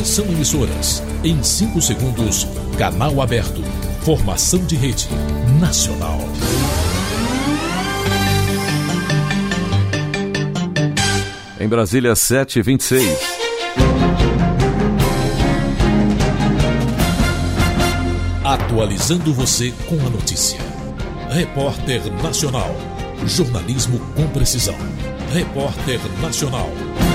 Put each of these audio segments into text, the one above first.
Atenção emissoras, em 5 segundos, canal aberto, formação de rede nacional. Em Brasília, 7h26. Atualizando você com a notícia. Repórter Nacional. Jornalismo com precisão. Repórter Nacional.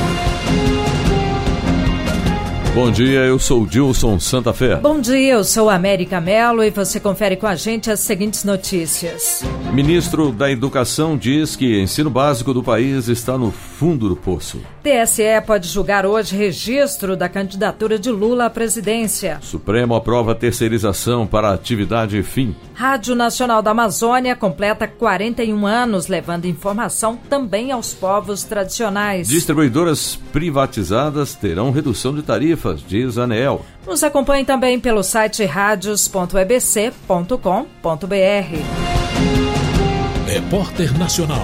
Bom dia, eu sou Dilson Santa Fé. Bom dia, eu sou América Mello e você confere com a gente as seguintes notícias. Ministro da Educação diz que ensino básico do país está no fundo do poço. TSE pode julgar hoje registro da candidatura de Lula à presidência. Supremo aprova terceirização para atividade fim. Rádio Nacional da Amazônia completa 41 anos, levando informação também aos povos tradicionais. Distribuidoras privatizadas terão redução de tarifas, diz a ANEEL. Nos acompanhe também pelo site radios.ebc.com.br. Repórter Nacional.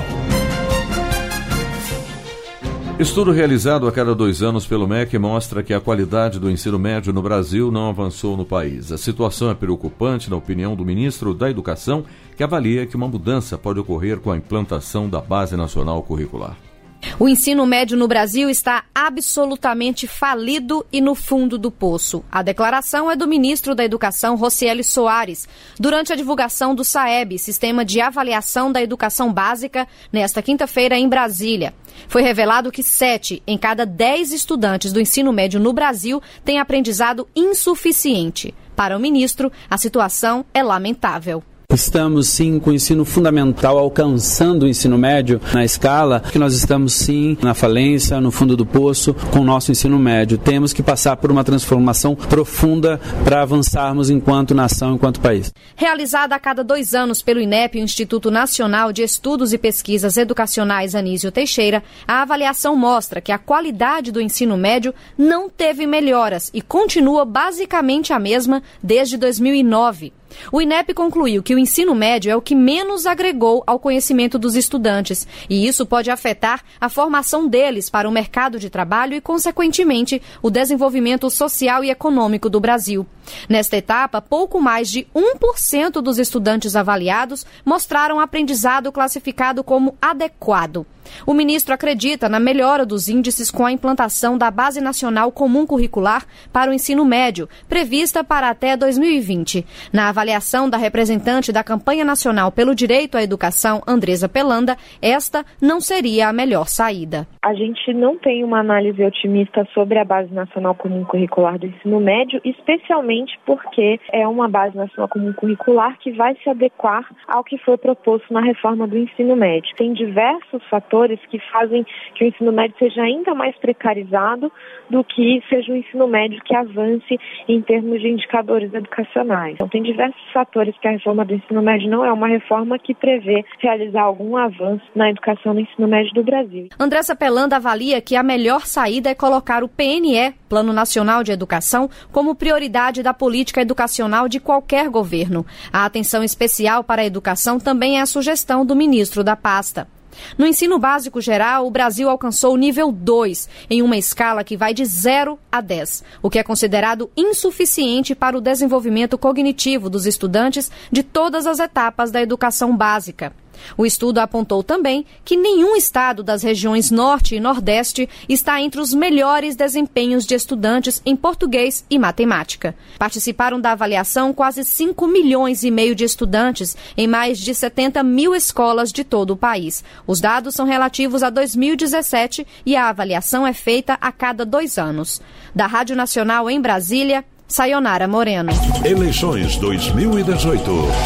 Estudo realizado a cada 2 anos pelo MEC mostra que a qualidade do ensino médio no Brasil não avançou no país. A situação é preocupante, na opinião do ministro da Educação, que avalia que uma mudança pode ocorrer com a implantação da Base Nacional Curricular. O ensino médio no Brasil está absolutamente falido e no fundo do poço. A declaração é do ministro da Educação, Rocieli Soares, durante a divulgação do SAEB, Sistema de Avaliação da Educação Básica, nesta quinta-feira em Brasília. Foi revelado que 7 em cada 10 estudantes do ensino médio no Brasil têm aprendizado insuficiente. Para o ministro, a situação é lamentável. Estamos sim com o ensino fundamental alcançando o ensino médio na escala que nós estamos sim na falência, no fundo do poço com o nosso ensino médio. Temos que passar por uma transformação profunda para avançarmos enquanto nação, enquanto país. Realizada a cada 2 anos pelo INEP, o Instituto Nacional de Estudos e Pesquisas Educacionais Anísio Teixeira, a avaliação mostra que a qualidade do ensino médio não teve melhoras e continua basicamente a mesma desde 2009. O INEP concluiu que o ensino médio é o que menos agregou ao conhecimento dos estudantes e isso pode afetar a formação deles para o mercado de trabalho e, consequentemente, o desenvolvimento social e econômico do Brasil. Nesta etapa, pouco mais de 1% dos estudantes avaliados mostraram aprendizado classificado como adequado. O ministro acredita na melhora dos índices com a implantação da Base Nacional Comum Curricular para o ensino médio, prevista para até 2020. Na avaliação da representante da Campanha Nacional pelo Direito à Educação, Andresa Pelanda, esta não seria a melhor saída. A gente não tem uma análise otimista sobre a Base Nacional Comum Curricular do ensino médio, especialmente porque é uma Base Nacional Comum Curricular que vai se adequar ao que foi proposto na reforma do ensino médio. Tem diversos fatores que fazem que o ensino médio seja ainda mais precarizado do que seja um ensino médio que avance em termos de indicadores educacionais. Então, tem diversos fatores que a reforma do ensino médio não é uma reforma que prevê realizar algum avanço na educação no ensino médio do Brasil. Andressa Pelanda avalia que a melhor saída é colocar o PNE, Plano Nacional de Educação, como prioridade da política educacional de qualquer governo. A atenção especial para a educação também é a sugestão do ministro da pasta. No ensino básico geral, o Brasil alcançou o nível 2, em uma escala que vai de 0 a 10, o que é considerado insuficiente para o desenvolvimento cognitivo dos estudantes de todas as etapas da educação básica. O estudo apontou também que nenhum estado das regiões Norte e Nordeste está entre os melhores desempenhos de estudantes em português e matemática. Participaram da avaliação quase 5,5 milhões de estudantes em mais de 70 mil escolas de todo o país. Os dados são relativos a 2017 e a avaliação é feita a cada 2 anos. Da Rádio Nacional em Brasília, Sayonara Moreno. Eleições 2018.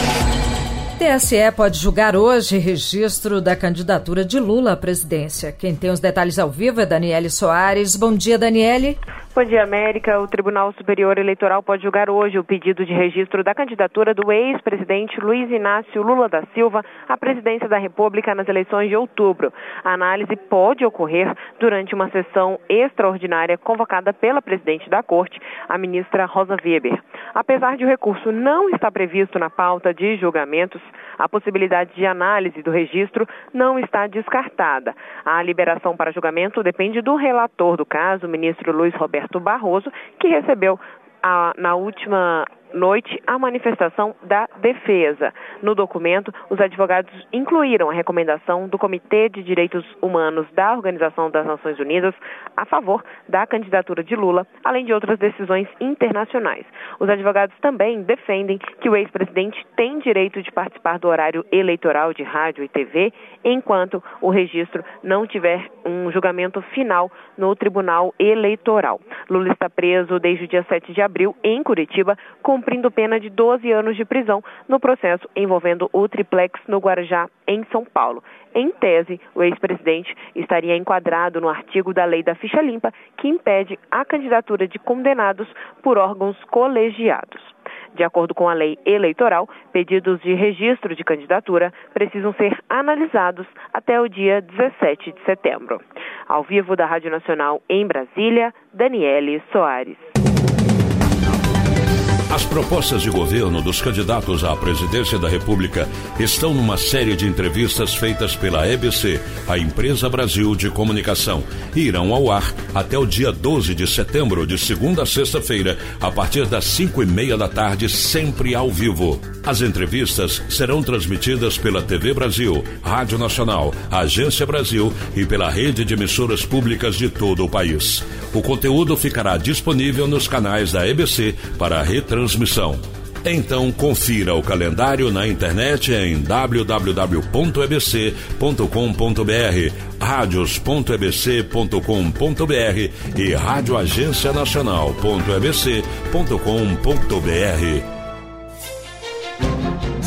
TSE pode julgar hoje registro da candidatura de Lula à presidência. Quem tem os detalhes ao vivo é Daniele Soares. Bom dia, Daniele. Bom dia, América. O Tribunal Superior Eleitoral pode julgar hoje o pedido de registro da candidatura do ex-presidente Luiz Inácio Lula da Silva à presidência da República nas eleições de outubro. A análise pode ocorrer durante uma sessão extraordinária convocada pela presidente da Corte, a ministra Rosa Weber. Apesar de o recurso não estar previsto na pauta de julgamentos, a possibilidade de análise do registro não está descartada. A liberação para julgamento depende do relator do caso, o ministro Luiz Roberto Roberto Barroso, que recebeu na última noite a manifestação da defesa. No documento, os advogados incluíram a recomendação do Comitê de Direitos Humanos da Organização das Nações Unidas a favor da candidatura de Lula, além de outras decisões internacionais. Os advogados também defendem que o ex-presidente tem direito de participar do horário eleitoral de rádio e TV, enquanto o registro não tiver um julgamento final no Tribunal Eleitoral. Lula está preso desde o dia 7 de abril em Curitiba, cumprindo pena de 12 anos de prisão no processo envolvendo o triplex no Guarujá, em São Paulo. Em tese, o ex-presidente estaria enquadrado no artigo da Lei da Ficha Limpa, que impede a candidatura de condenados por órgãos colegiados. De acordo com a lei eleitoral, pedidos de registro de candidatura precisam ser analisados até o dia 17 de setembro. Ao vivo da Rádio Nacional em Brasília, Daniele Soares. As propostas de governo dos candidatos à presidência da República estão numa série de entrevistas feitas pela EBC, a Empresa Brasil de Comunicação, e irão ao ar até o dia 12 de setembro, de segunda a sexta-feira, a partir das 5:30 da tarde, sempre ao vivo. As entrevistas serão transmitidas pela TV Brasil, Rádio Nacional, Agência Brasil e pela rede de emissoras públicas de todo o país. O conteúdo ficará disponível nos canais da EBC para retransmissão. Então confira o calendário na internet em www.ebc.com.br, radios.ebc.com.br e radioagencianacional.ebc.com.br.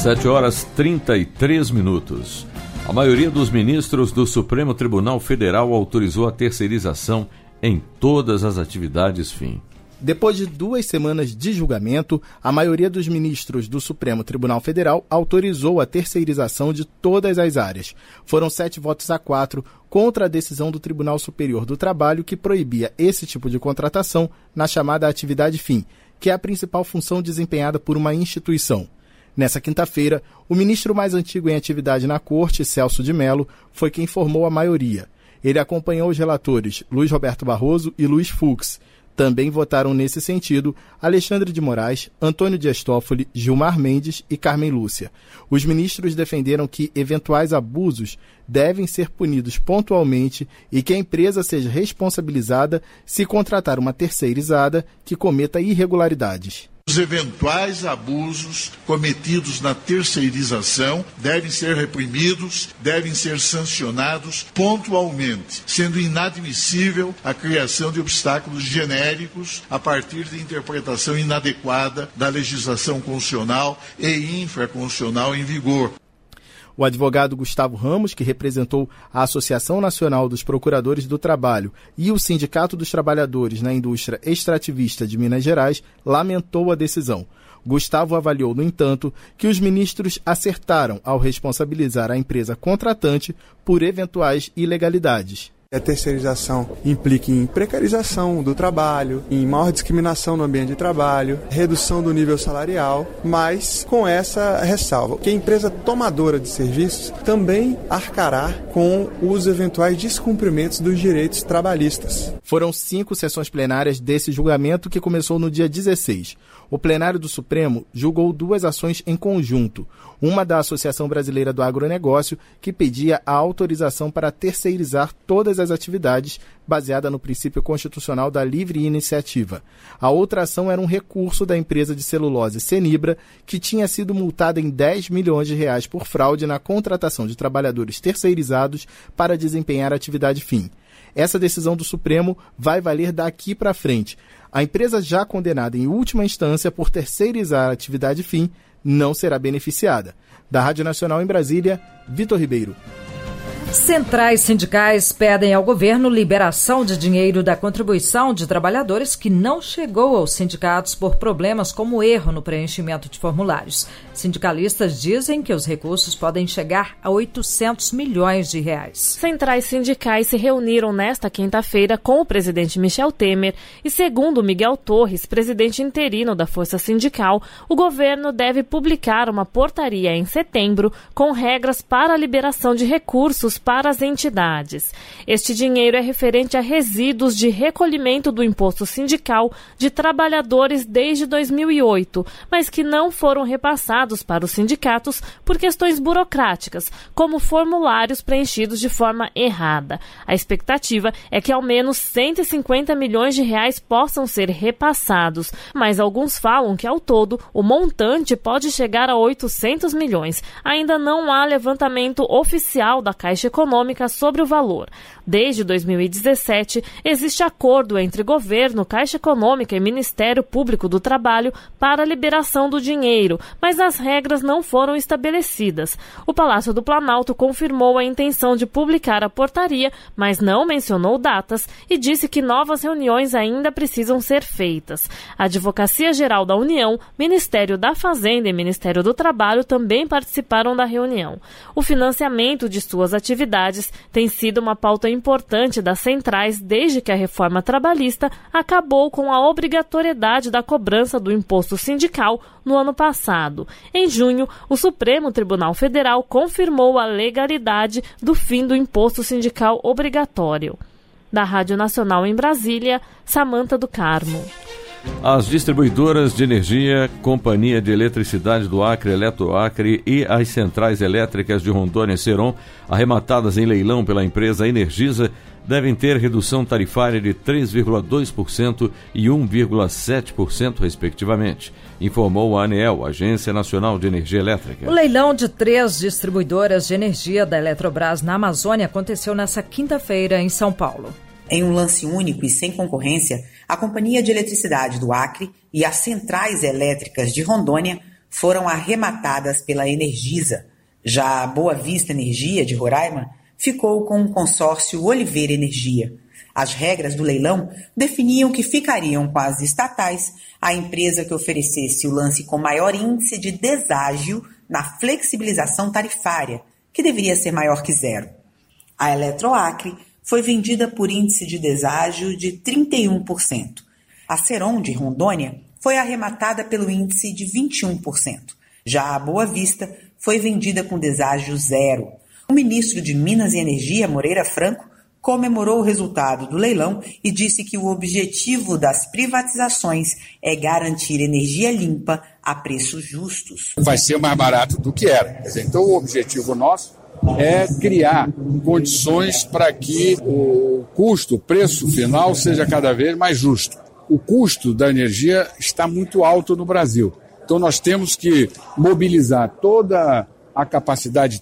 7h33. A maioria dos ministros do Supremo Tribunal Federal autorizou a terceirização em todas as atividades fim. Depois de 2 semanas de julgamento, a maioria dos ministros do Supremo Tribunal Federal autorizou a terceirização de todas as áreas. Foram 7 votos a 4 contra a decisão do Tribunal Superior do Trabalho, que proibia esse tipo de contratação na chamada atividade fim, que é a principal função desempenhada por uma instituição. Nessa quinta-feira, o ministro mais antigo em atividade na Corte, Celso de Mello, foi quem formou a maioria. Ele acompanhou os relatores Luiz Roberto Barroso e Luiz Fux. Também votaram nesse sentido Alexandre de Moraes, Antônio Dias Toffoli, Gilmar Mendes e Carmen Lúcia. Os ministros defenderam que eventuais abusos devem ser punidos pontualmente e que a empresa seja responsabilizada se contratar uma terceirizada que cometa irregularidades. Os eventuais abusos cometidos na terceirização devem ser reprimidos, devem ser sancionados pontualmente, sendo inadmissível a criação de obstáculos genéricos a partir de interpretação inadequada da legislação constitucional e infraconstitucional em vigor. O advogado Gustavo Ramos, que representou a Associação Nacional dos Procuradores do Trabalho e o Sindicato dos Trabalhadores na Indústria Extrativista de Minas Gerais, lamentou a decisão. Gustavo avaliou, no entanto, que os ministros acertaram ao responsabilizar a empresa contratante por eventuais ilegalidades. A terceirização implica em precarização do trabalho, em maior discriminação no ambiente de trabalho, redução do nível salarial, mas com essa ressalva, que a empresa tomadora de serviços também arcará com os eventuais descumprimentos dos direitos trabalhistas. Foram 5 sessões plenárias desse julgamento, que começou no dia 16. O plenário do Supremo julgou 2 ações em conjunto. Uma da Associação Brasileira do Agronegócio, que pedia a autorização para terceirizar todas as atividades, baseada no princípio constitucional da livre iniciativa. A outra ação era um recurso da empresa de celulose Cenibra, que tinha sido multada em R$10 milhões por fraude na contratação de trabalhadores terceirizados para desempenhar a atividade fim. Essa decisão do Supremo vai valer daqui para frente. A empresa já condenada em última instância por terceirizar a atividade fim não será beneficiada. Da Rádio Nacional em Brasília, Vitor Ribeiro. Centrais sindicais pedem ao governo liberação de dinheiro da contribuição de trabalhadores que não chegou aos sindicatos por problemas como erro no preenchimento de formulários. Sindicalistas dizem que os recursos podem chegar a R$800 milhões. Centrais sindicais se reuniram nesta quinta-feira com o presidente Michel Temer e, segundo Miguel Torres, presidente interino da Força Sindical, o governo deve publicar uma portaria em setembro com regras para a liberação de recursos para as entidades. Este dinheiro é referente a resíduos de recolhimento do imposto sindical de trabalhadores desde 2008, mas que não foram repassados para os sindicatos por questões burocráticas, como formulários preenchidos de forma errada. A expectativa é que ao menos 150 milhões de reais possam ser repassados, mas alguns falam que ao todo o montante pode chegar a 800 milhões. Ainda não há levantamento oficial da Caixa Econômica sobre o valor. Desde 2017, existe acordo entre governo, Caixa Econômica e Ministério Público do Trabalho para a liberação do dinheiro, mas as regras não foram estabelecidas. O Palácio do Planalto confirmou a intenção de publicar a portaria, mas não mencionou datas e disse que novas reuniões ainda precisam ser feitas. A Advocacia Geral da União, Ministério da Fazenda e Ministério do Trabalho também participaram da reunião. O financiamento de suas atividades tem sido uma pauta importante das centrais desde que a reforma trabalhista acabou com a obrigatoriedade da cobrança do imposto sindical no ano passado. Em junho, o Supremo Tribunal Federal confirmou a legalidade do fim do imposto sindical obrigatório. Da Rádio Nacional em Brasília, Samanta do Carmo. As distribuidoras de energia, Companhia de Eletricidade do Acre, Eletroacre e as centrais elétricas de Rondônia e Ceron, arrematadas em leilão pela empresa Energisa, devem ter redução tarifária de 3,2% e 1,7%, respectivamente, informou a ANEEL, Agência Nacional de Energia Elétrica. O leilão de 3 distribuidoras de energia da Eletrobras na Amazônia aconteceu nesta quinta-feira em São Paulo. Em um lance único e sem concorrência, a Companhia de Eletricidade do Acre e as centrais elétricas de Rondônia foram arrematadas pela Energisa. Já a Boa Vista Energia, de Roraima, ficou com o consórcio Oliveira Energia. As regras do leilão definiam que ficariam com as estatais a empresa que oferecesse o lance com maior índice de deságio na flexibilização tarifária, que deveria ser maior que 0. A Eletroacre foi vendida por índice de deságio de 31%. A Ceron, de Rondônia, foi arrematada pelo índice de 21%. Já a Boa Vista foi vendida com deságio 0. O ministro de Minas e Energia, Moreira Franco, comemorou o resultado do leilão e disse que o objetivo das privatizações é garantir energia limpa a preços justos. Vai ser mais barato do que era. Então, o objetivo nosso é criar condições para que o custo, o preço final seja cada vez mais justo. O custo da energia está muito alto no Brasil. Então nós temos que mobilizar toda a capacidade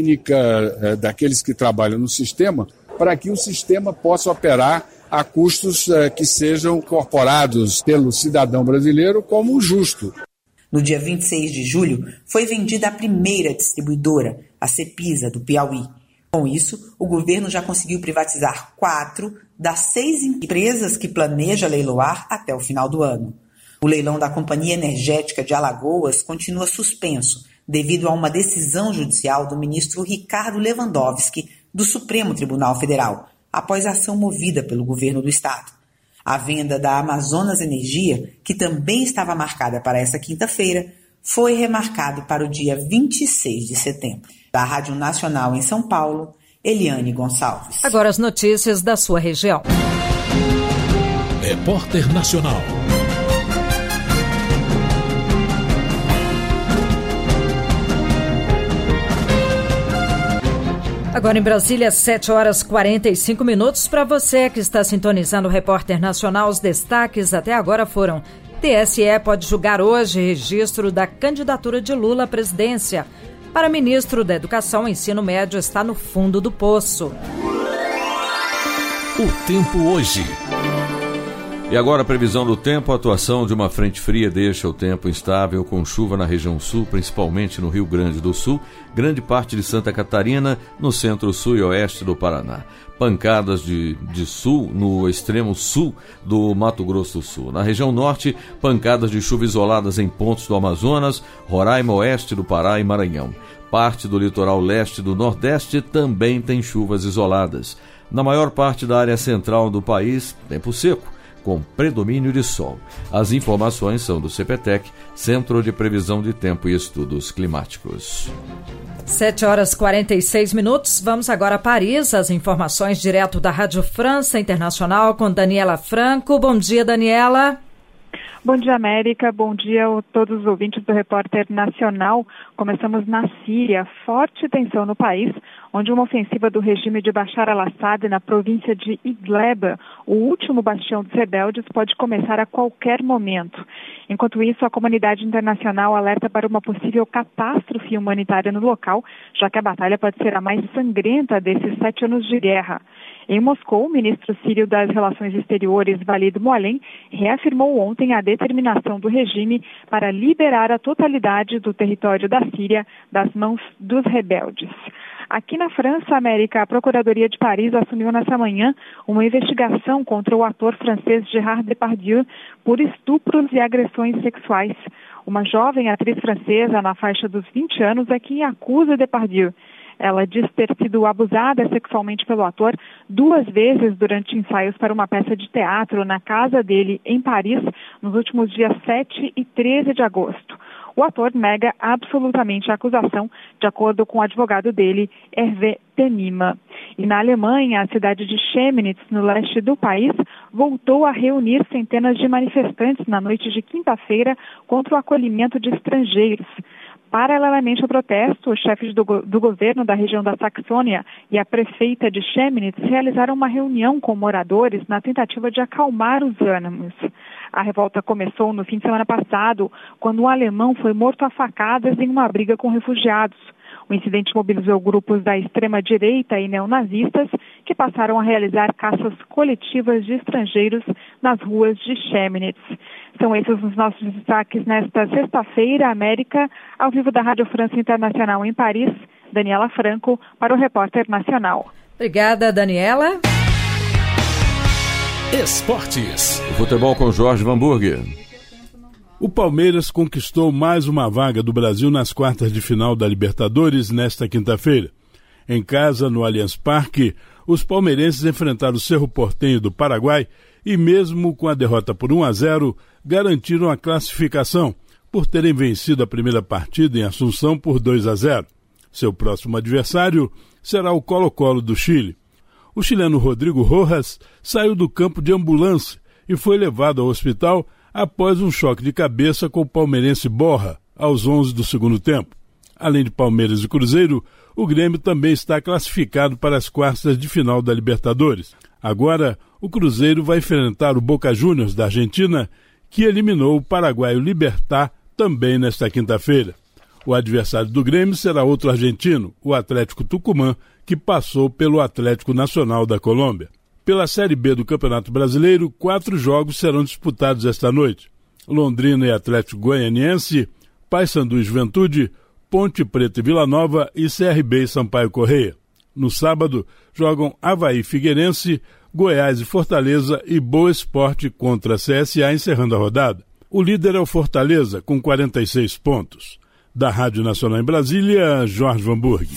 técnica daqueles que trabalham no sistema para que o sistema possa operar a custos que sejam incorporados pelo cidadão brasileiro como justo. No dia 26 de julho, foi vendida a primeira distribuidora, a Cepisa, do Piauí. Com isso, o governo já conseguiu privatizar 4 das 6 empresas que planeja leiloar até o final do ano. O leilão da Companhia Energética de Alagoas continua suspenso, devido a uma decisão judicial do ministro Ricardo Lewandowski, do Supremo Tribunal Federal, após a ação movida pelo governo do estado. A venda da Amazonas Energia, que também estava marcada para esta quinta-feira, foi remarcado para o dia 26 de setembro. Da Rádio Nacional em São Paulo, Eliane Gonçalves. Agora as notícias da sua região. Repórter Nacional. Agora em Brasília, 7h45. Para você que está sintonizando o Repórter Nacional, os destaques até agora foram: TSE pode julgar hoje registro da candidatura de Lula à presidência. Para ministro da Educação, o ensino médio está no fundo do poço. O tempo hoje. E agora a previsão do tempo. A atuação de uma frente fria deixa o tempo instável, com chuva na região sul, principalmente no Rio Grande do Sul, grande parte de Santa Catarina, no centro-sul e oeste do Paraná. Pancadas de sul no extremo sul do Mato Grosso do Sul. Na região norte, pancadas de chuva isoladas em pontos do Amazonas, Roraima, oeste do Pará e Maranhão. Parte do litoral leste do Nordeste também tem chuvas isoladas. Na maior parte da área central do país, tempo seco, com predomínio de sol. As informações são do CPTEC, Centro de Previsão de Tempo e Estudos Climáticos. 7h46. Vamos agora a Paris. As informações direto da Rádio França Internacional com Daniela Franco. Bom dia, Daniela. Bom dia, América. Bom dia a todos os ouvintes do Repórter Nacional. Começamos na Síria. Forte tensão no país, onde uma ofensiva do regime de Bashar al-Assad na província de Idlib, o último bastião dos rebeldes, pode começar a qualquer momento. Enquanto isso, a comunidade internacional alerta para uma possível catástrofe humanitária no local, já que a batalha pode ser a mais sangrenta desses 7 anos de guerra. Em Moscou, o ministro sírio das Relações Exteriores, Walid Mualem, reafirmou ontem a determinação do regime para liberar a totalidade do território da Síria das mãos dos rebeldes. Aqui na França, América, a Procuradoria de Paris assumiu nessa manhã uma investigação contra o ator francês Gérard Depardieu por estupros e agressões sexuais. Uma jovem atriz francesa na faixa dos 20 anos é quem acusa Depardieu. Ela diz ter sido abusada sexualmente pelo ator 2 vezes durante ensaios para uma peça de teatro na casa dele, em Paris, nos últimos dias 7 e 13 de agosto. O ator nega absolutamente a acusação, de acordo com o advogado dele, Hervé Tenima. E na Alemanha, a cidade de Chemnitz, no leste do país, voltou a reunir centenas de manifestantes na noite de quinta-feira contra o acolhimento de estrangeiros. Paralelamente ao protesto, os chefes do governo da região da Saxônia e a prefeita de Chemnitz realizaram uma reunião com moradores na tentativa de acalmar os ânimos. A revolta começou no fim de semana passado, quando um alemão foi morto a facadas em uma briga com refugiados. O incidente mobilizou grupos da extrema-direita e neonazistas que passaram a realizar caças coletivas de estrangeiros nas ruas de Chemnitz. São esses os nossos destaques nesta sexta-feira, América, ao vivo da Rádio França Internacional em Paris. Daniela Franco, para o Repórter Nacional. Obrigada, Daniela. Esportes. O futebol com Jorge Vanburger. O Palmeiras conquistou mais uma vaga do Brasil nas quartas de final da Libertadores nesta quinta-feira. Em casa, no Allianz Parque, os palmeirenses enfrentaram o Cerro Porteño do Paraguai e, mesmo com a derrota por 1-0, garantiram a classificação por terem vencido a primeira partida em Assunção por 2-0. Seu próximo adversário será o Colo-Colo do Chile. O chileno Rodrigo Rojas saiu do campo de ambulância e foi levado ao hospital após um choque de cabeça com o palmeirense Borja, aos 11 do segundo tempo. Além de Palmeiras e Cruzeiro, o Grêmio também está classificado para as quartas de final da Libertadores. Agora, o Cruzeiro vai enfrentar o Boca Juniors da Argentina, que eliminou o paraguaio Libertad também nesta quinta-feira. O adversário do Grêmio será outro argentino, o Atlético Tucumã, que passou pelo Atlético Nacional da Colômbia. Pela Série B do Campeonato Brasileiro, 4 jogos serão disputados esta noite. Londrina e Atlético Goianiense, Paysandu e Juventude, Ponte Preta e Vila Nova e CRB e Sampaio Corrêa. No sábado, jogam Avaí e Figueirense, Goiás e Fortaleza e Boa Esporte contra a CSA, encerrando a rodada. O líder é o Fortaleza, com 46 pontos. Da Rádio Nacional em Brasília, Jorge Vanburg.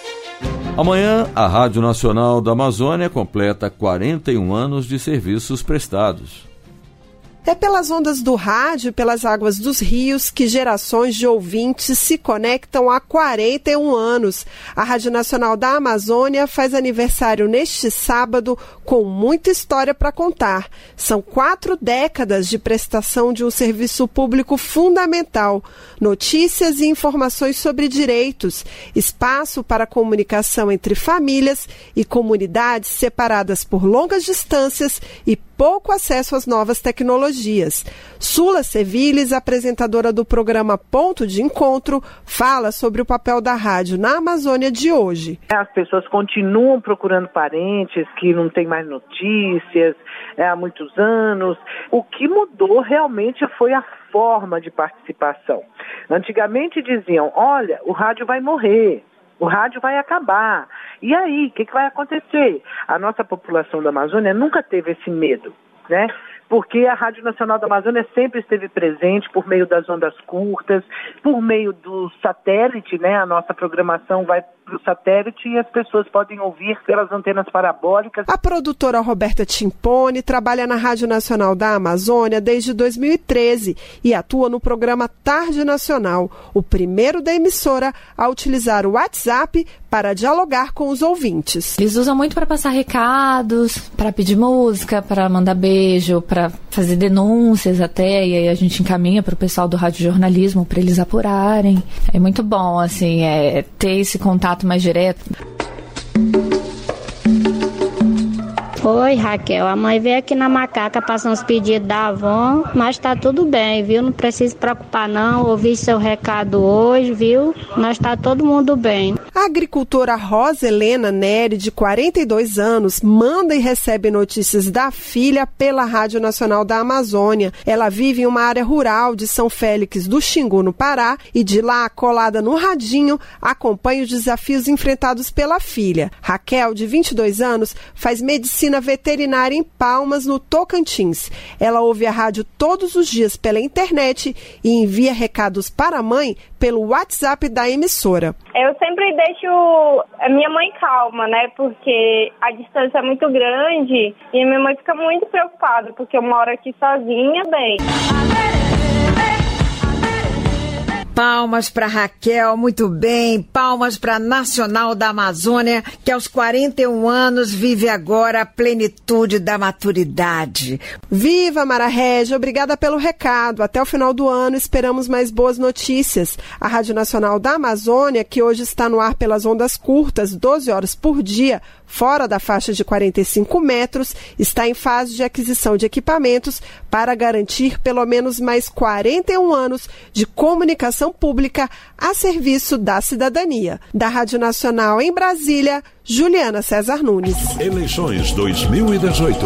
Amanhã, a Rádio Nacional da Amazônia completa 41 anos de serviços prestados. É pelas ondas do rádio e pelas águas dos rios que gerações de ouvintes se conectam há 41 anos. A Rádio Nacional da Amazônia faz aniversário neste sábado com muita história para contar. São 4 décadas de prestação de um serviço público fundamental. Notícias e informações sobre direitos, espaço para comunicação entre famílias e comunidades separadas por longas distâncias e pouco acesso às novas tecnologias. Sula Seviles, apresentadora do programa Ponto de Encontro, fala sobre o papel da rádio na Amazônia de hoje. As pessoas continuam procurando parentes que não têm mais notícias há muitos anos. O que mudou realmente foi a forma de participação. Antigamente diziam, olha, o rádio vai morrer. O rádio vai acabar. E aí, o que vai acontecer? A nossa população da Amazônia nunca teve esse medo, né? Porque a Rádio Nacional da Amazônia sempre esteve presente por meio das ondas curtas, por meio do satélite, né? A nossa programação vai para o satélite e as pessoas podem ouvir pelas antenas parabólicas. A produtora Roberta Timpone trabalha na Rádio Nacional da Amazônia desde 2013 e atua no programa Tarde Nacional, o primeiro da emissora a utilizar o WhatsApp para dialogar com os ouvintes. Eles usam muito para passar recados, para pedir música, para mandar beijo, para fazer denúncias até, e aí a gente encaminha para o pessoal do radiojornalismo para eles apurarem. É muito bom, assim, ter esse contato mais direto. Oi, Raquel, a mãe veio aqui na Macaca passar uns pedidos da avó, mas tá tudo bem, viu? Não precisa se preocupar não, ouvi seu recado hoje, viu? Nós tá todo mundo bem. A agricultora Rosa Helena Neri, de 42 anos, manda e recebe notícias da filha pela Rádio Nacional da Amazônia. Ela vive em uma área rural de São Félix do Xingu, no Pará, e de lá, colada no radinho, acompanha os desafios enfrentados pela filha. Raquel, de 22 anos, faz medicina veterinária em Palmas, no Tocantins. Ela ouve a rádio todos os dias pela internet e envia recados para a mãe pelo WhatsApp da emissora. Eu sempre deixo a minha mãe calma, né? Porque a distância é muito grande e a minha mãe fica muito preocupada, porque eu moro aqui sozinha, bem. Palmas para Raquel, muito bem. Palmas para a Nacional da Amazônia, que aos 41 anos vive agora a plenitude da maturidade. Viva, Mara Régia, obrigada pelo recado. Até o final do ano esperamos mais boas notícias. A Rádio Nacional da Amazônia, que hoje está no ar pelas ondas curtas, 12 horas por dia, fora da faixa de 45 metros, está em fase de aquisição de equipamentos para garantir pelo menos mais 41 anos de comunicação pública a serviço da cidadania. Da Rádio Nacional em Brasília, Juliana César Nunes. Eleições 2018.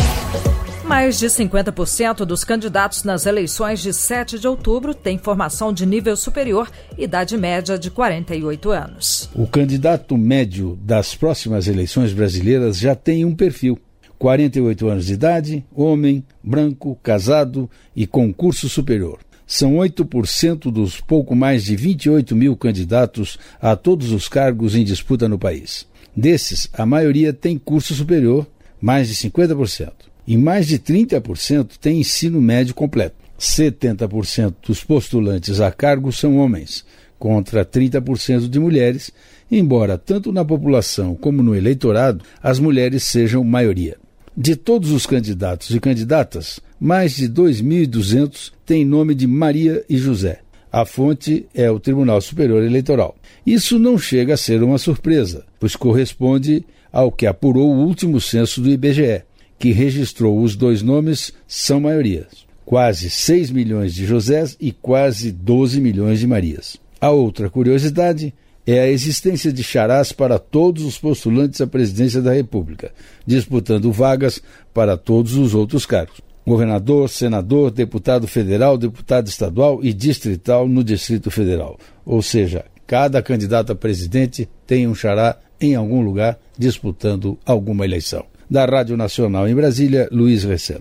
Mais de 50% dos candidatos nas eleições de 7 de outubro têm formação de nível superior, idade média de 48 anos. O candidato médio das próximas eleições brasileiras já tem um perfil. 48 anos de idade, homem, branco, casado e com curso superior. São 8% dos pouco mais de 28 mil candidatos a todos os cargos em disputa no país. Desses, a maioria tem curso superior, mais de 50%. E mais de 30% tem ensino médio completo. 70% dos postulantes a cargo são homens, contra 30% de mulheres, embora tanto na população como no eleitorado as mulheres sejam maioria. De todos os candidatos e candidatas, mais de 2.200 têm nome de Maria e José. A fonte é o Tribunal Superior Eleitoral. Isso não chega a ser uma surpresa, pois corresponde ao que apurou o último censo do IBGE, que registrou os dois nomes são maiorias. Quase 6 milhões de Josés e quase 12 milhões de Marias. A outra curiosidade é a existência de charás para todos os postulantes à presidência da República, disputando vagas para todos os outros cargos. Governador, senador, deputado federal, deputado estadual e distrital no Distrito Federal. Ou seja, cada candidato a presidente tem um xará em algum lugar disputando alguma eleição. Da Rádio Nacional em Brasília, Luiz Recena.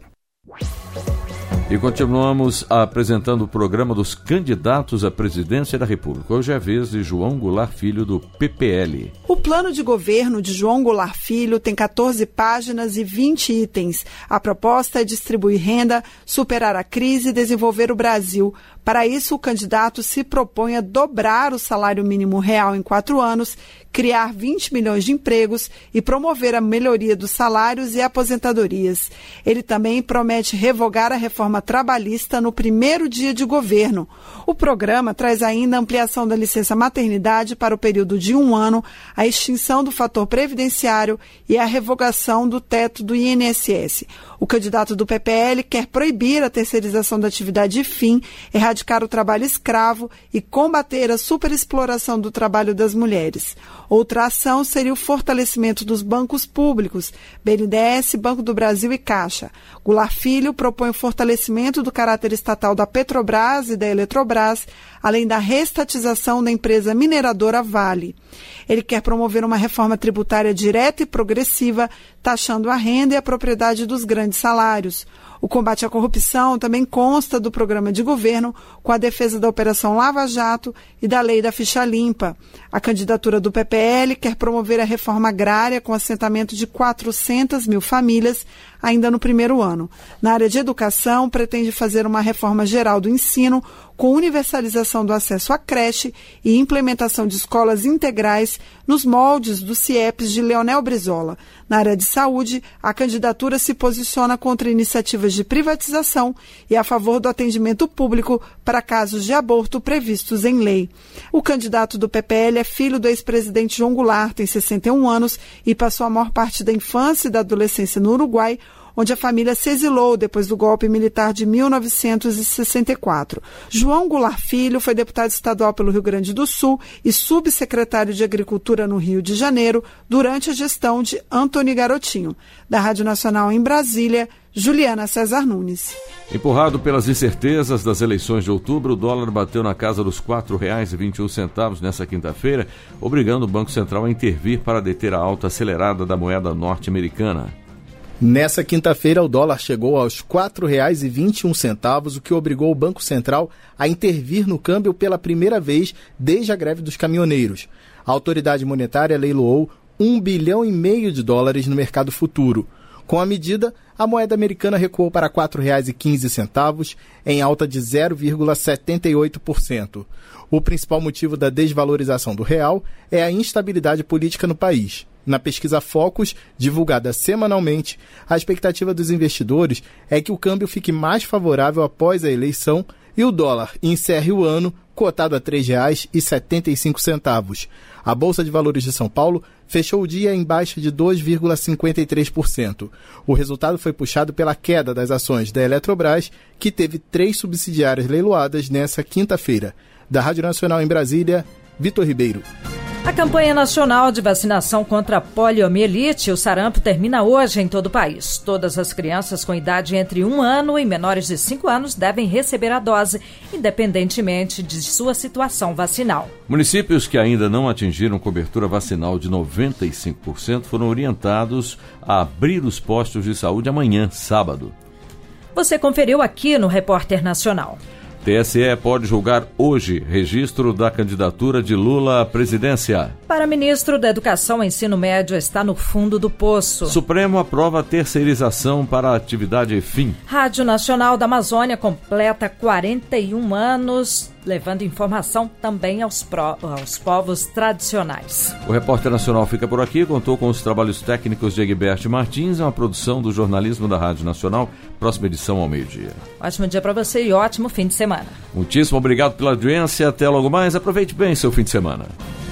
E continuamos apresentando o programa dos candidatos à presidência da República. Hoje é a vez de João Goulart Filho, do PPL. O plano de governo de João Goulart Filho tem 14 páginas e 20 itens. A proposta é distribuir renda, superar a crise e desenvolver o Brasil. Para isso, o candidato se propõe a dobrar o salário mínimo real em 4 anos, criar 20 milhões de empregos e promover a melhoria dos salários e aposentadorias. Ele também promete revogar a reforma trabalhista no primeiro dia de governo. O programa traz ainda a ampliação da licença maternidade para o período de 1 ano, a extinção do fator previdenciário e a revogação do teto do INSS. O candidato do PPL quer proibir a terceirização da atividade fim, erradicar o trabalho escravo e combater a superexploração do trabalho das mulheres. Outra ação seria o fortalecimento dos bancos públicos, BNDES, Banco do Brasil e Caixa. Goulart Filho propõe o fortalecimento do caráter estatal da Petrobras e da Eletrobras, além da restatização da empresa mineradora Vale. Ele quer promover uma reforma tributária direta e progressiva, taxando a renda e a propriedade dos grandes salários. O combate à corrupção também consta do programa de governo com a defesa da Operação Lava Jato e da Lei da Ficha Limpa. A candidatura do PPL quer promover a reforma agrária com assentamento de 400 mil famílias ainda no primeiro ano. Na área de educação, pretende fazer uma reforma geral do ensino com universalização do acesso à creche e implementação de escolas integrais nos moldes do CIEPS de Leonel Brizola. Na área de saúde, a candidatura se posiciona contra iniciativas de privatização e a favor do atendimento público para casos de aborto previstos em lei. O candidato do PPL é filho do ex-presidente João Goulart, tem 61 anos e passou a maior parte da infância e da adolescência no Uruguai, onde a família se exilou depois do golpe militar de 1964. João Goulart Filho foi deputado estadual pelo Rio Grande do Sul e subsecretário de Agricultura no Rio de Janeiro durante a gestão de Antony Garotinho. Da Rádio Nacional em Brasília, Juliana César Nunes. Empurrado pelas incertezas das eleições de outubro, o dólar bateu na casa dos R$ 4,21 nessa quinta-feira, obrigando o Banco Central a intervir para deter a alta acelerada da moeda norte-americana. Nessa quinta-feira, o dólar chegou aos R$ 4,21, o que obrigou o Banco Central a intervir no câmbio pela primeira vez desde a greve dos caminhoneiros. A autoridade monetária leiloou $1,5 bilhão no mercado futuro. Com a medida, a moeda americana recuou para R$ 4,15, em alta de 0,78%. O principal motivo da desvalorização do real é a instabilidade política no país. Na pesquisa Focus, divulgada semanalmente, a expectativa dos investidores é que o câmbio fique mais favorável após a eleição e o dólar encerre o ano cotado a R$ 3,75. A Bolsa de Valores de São Paulo fechou o dia em baixa de 2,53%. O resultado foi puxado pela queda das ações da Eletrobras, que teve 3 subsidiárias leiloadas nessa quinta-feira. Da Rádio Nacional em Brasília, Vitor Ribeiro. A campanha nacional de vacinação contra a poliomielite, o sarampo, termina hoje em todo o país. Todas as crianças com idade entre 1 ano e menores de 5 anos devem receber a dose, independentemente de sua situação vacinal. Municípios que ainda não atingiram cobertura vacinal de 95% foram orientados a abrir os postos de saúde amanhã, sábado. Você conferiu aqui no Repórter Nacional. TSE pode julgar hoje registro da candidatura de Lula à presidência. Para ministro da Educação, o ensino médio está no fundo do poço. Supremo aprova terceirização para a atividade fim. Rádio Nacional da Amazônia completa 41 anos, levando informação também aos povos tradicionais. O Repórter Nacional fica por aqui, contou com os trabalhos técnicos de Egberto Martins, uma produção do jornalismo da Rádio Nacional. Próxima edição ao meio-dia. Ótimo dia para você e ótimo fim de semana. Muitíssimo obrigado pela audiência. Até logo mais. Aproveite bem seu fim de semana.